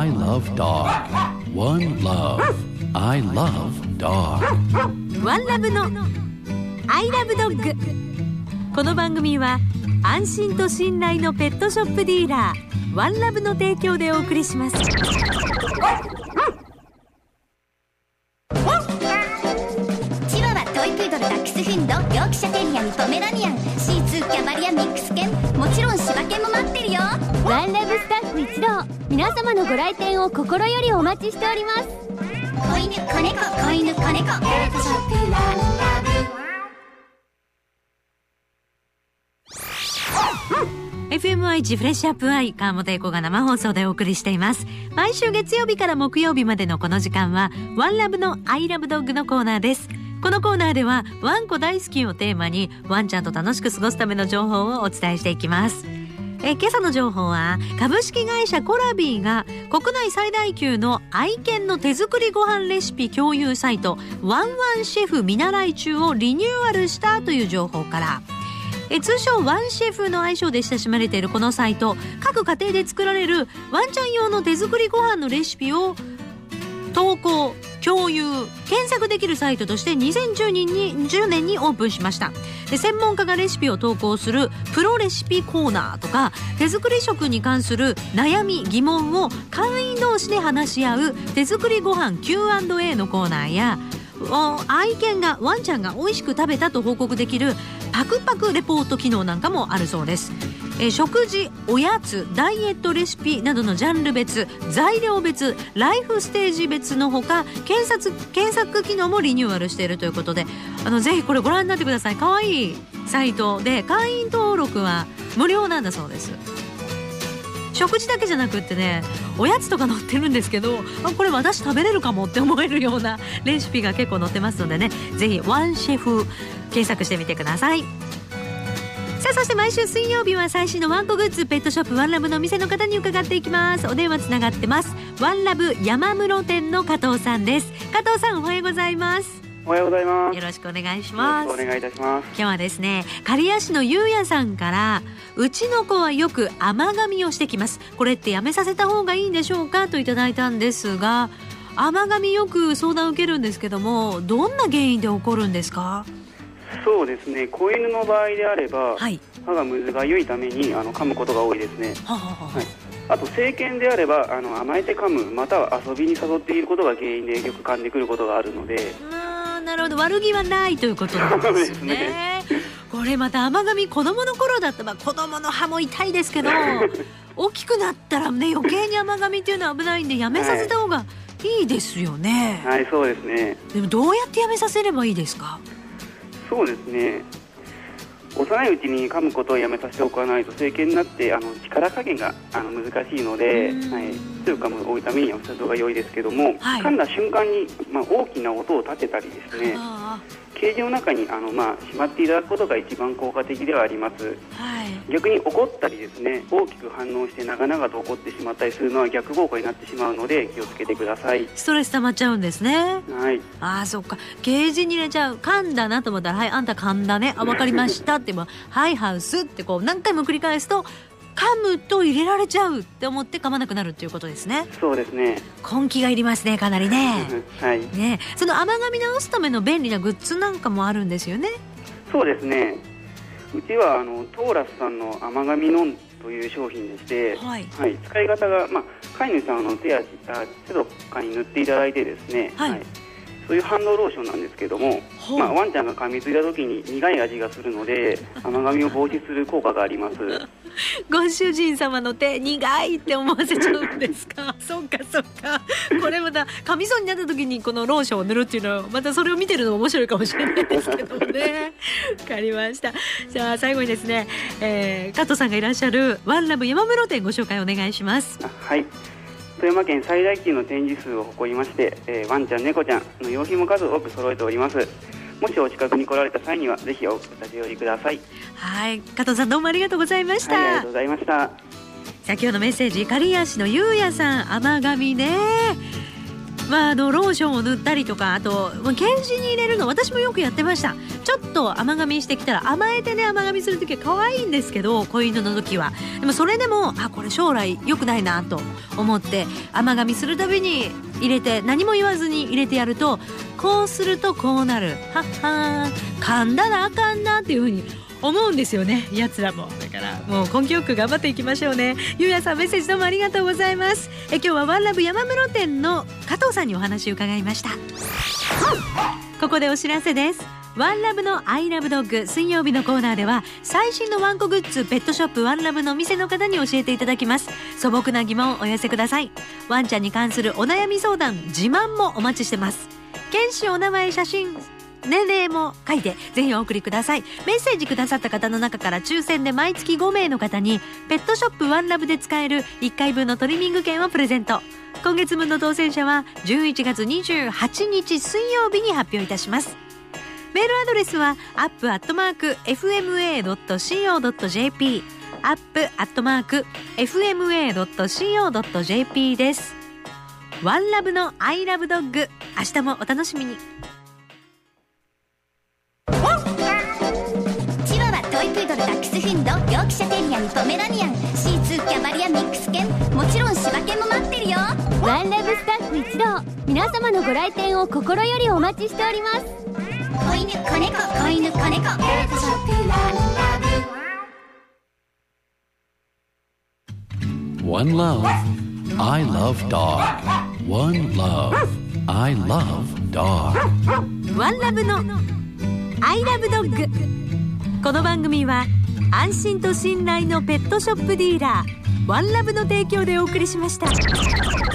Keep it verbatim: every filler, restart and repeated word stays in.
I love dog. One love. I love dog. ワンラブの I love dog。 この番組は安心と信頼のペットショップディーラーワンラブの提供でお送りします。 チワワ、トイプードル、ダックスフンド、ヨークシャテリアン、ポメラニアン、シーツー、キャバリア、ミックス犬、もちろん柴犬も待ってるよ。 ワンラブスタッフ一同、皆様のご来店を心よりお待ちしております。 子犬、子猫、子犬、子猫、ペットショップワンラブ。 エフエムアイ ジフレッシュアップアイ、川本英子が生放送でお送りしています。毎週月曜日から木曜日までのこの時間はワンラブの I love dog のコーナーです。このコーナーではワンコ大好きをテーマにワンちゃんと楽しく過ごすための情報をお伝えしていきます。え今朝の情報は、株式会社コラビーが国内最大級の愛犬の手作りご飯レシピ共有サイトワンワンシェフ見習い中をリニューアルしたという情報から、え通称ワンシェフの愛称で親しまれているこのサイト、各家庭で作られるワンちゃん用の手作りご飯のレシピを投稿、共有、検索できるサイトとしてにせんじゅうねんにオープンしました。で、専門家がレシピを投稿するプロレシピコーナーとか、手作り食に関する悩み疑問を会員同士で話し合う手作りご飯 キューアンドエー のコーナーや、愛犬がワンちゃんが美味しく食べたと報告できるパクパクレポート機能なんかもあるそうです。え食事、おやつ、ダイエットレシピなどのジャンル別、材料別、ライフステージ別のほか、検索、検索機能もリニューアルしているということで、あのぜひこれご覧になってください。かわいいサイトで、会員登録は無料なんだそうです。食事だけじゃなくってね、おやつとか載ってるんですけど、あ、これ私食べれるかもって思えるようなレシピが結構載ってますのでね、ぜひワンシェフ検索してみてください。さあ、そして毎週水曜日は最新のワンコグッズ、ペットショップワンラブのお店の方に伺っていきます。お電話つながってます。ワンラブ山室店の加藤さんです。加藤さん、おはようございます。 おはようございます。 よろしくお願いします。 よろしくお願いいたします。 今日はですね、刈谷市のゆうやさんから、うちの子はよく甘噛みをしてきます。これってやめさせた方がいいんでしょうかといただいたんですが、甘噛みよく相談を受けるんですけども、どんな原因で起こるんですか？ そうですね、子犬の場合であれば、 はい、 歯がむずがゆいためにあの噛むことが多いですね。 ははははい、あと成犬であればあの甘えて噛む、または遊びに誘っていることが原因でよく噛んでくることがあるので、 あ、なるほど、悪気はないということなんですね。 そうですね。 これまた甘噛み、子供の頃だったら、子供の歯も痛いですけど大きくなったらね、余計に甘噛みっていうのは危ないんで、やめさせた方がいいですよね。 はい、はい、そうですね。 でもどうやってやめさせればいいですか？ そうですね、幼いうちに噛むことをやめさせておかないと、成犬になってあの力加減があの難しいので、はい、強く噛む多いためにはした方が良いですけども、はい、噛んだ瞬間に、まあ、大きな音を立てたりですね、ケージの中にあの、まあ、しまっていただくことが一番効果的ではあります。はい、逆に怒ったりですね、大きく反応して長々と怒ってしまったりするのは逆効果になってしまうので気をつけてください。 ストレス溜まっちゃうんですね。 はい、 ああ、そっか、ケージに入れちゃう。噛んだなと思ったら、はい、あんた噛んだね、あ、分かりましたってもはいハウスってこう何回も繰り返すと、噛むと入れられちゃうって思って噛まなくなるっていうことですね。 そうですね。 根気がいりますね、かなりね。 はい、 ね、その甘噛み直すための便利なグッズなんかもあるんですよね。そうですね、 うちはあのトーラスさんの甘噛みノンという商品でして、はいはい、使い方が、まあ、飼い主さんの手足、手とかに塗っていただいてですね、はいはい、そういうハンドローションなんですけども、まあ、ワンちゃんが噛みついた時に苦い味がするので、甘噛みを防止する効果があります。 ご主人様の手苦いって思わせちゃうんですか？そっかそっか。これまた噛みそうになった時にこのローションを塗るっていうのは、またそれを見てるのも面白いかもしれないですけどね。わかりました。じゃあ最後にですね、えー、加藤さんがいらっしゃるワンラブ山室店ご紹介お願いします。 はい、富山県最大級の展示数を誇りまして、えー、ワンちゃん猫ちゃんの用品も数多く揃えております。もしお近くに来られた際にはぜひお立ち寄りください。 はい、加藤さんどうもありがとうございました。 はい、ありがとうございました。さあ、今日のメッセージ、刈谷市のゆうやさん、甘噛みね、 まあ、あのローションを塗ったりとか、あと検視に入れるの私もよくやってました。ちょっと甘噛みしてきたら甘えてね、甘噛みするときは可愛いんですけど、子犬の時はでもそれでもあこれ将来良くないなと思って甘噛みするたびに入れて、何も言わずに入れてやると、こうするとこうなる、はっはー噛んだらあかんなっていう風に思うんですよね、やつらも。だからもう根気よく頑張っていきましょうね。ゆうやさん、メッセージどうもありがとうございます。え今日はワンラブ山室店の加藤さんにお話を伺いました。ここでお知らせです。ワンラブのアイラブドッグ水曜日のコーナーでは、最新のワンコグッズペットショップワンラブのお店の方に教えていただきます。素朴な疑問をお寄せください。ワンちゃんに関するお悩み相談、自慢もお待ちしてます。検視、お名前、写真、年齢も書いてぜひお送りください。メッセージくださった方の中から抽選で毎月ごめいの方にペットショップワンラブで使えるいっかいぶんのトリミング券をプレゼント。今月分の当選者はじゅういちがつにじゅうはちにち水曜日に発表いたします。メールアドレスは アップ アットマーク エフエムエー ドット シーオー ドット ジェーピー アップ アットマーク エフエムエー ドット シーオー ドット ジェーピー です。ワンラブのアイラブドッグ、明日もお楽しみに。 チワワ、トイプードル、ダックスフンド、ヨークシャテリアにポメラニアン、シーツー、キャバリア、ミックス犬、もちろん柴犬も待ってるよ。 ワンラブスタッフ一同、皆様のご来店を心よりお待ちしております。 子犬、子猫、子犬、子猫、ペットショップワンラブ。 One love, I love dog. One love, I love dog. ワンラブのアイラブドッグ。この番組は安心と信頼のペットショップディーラーワンラブの提供でお送りしました。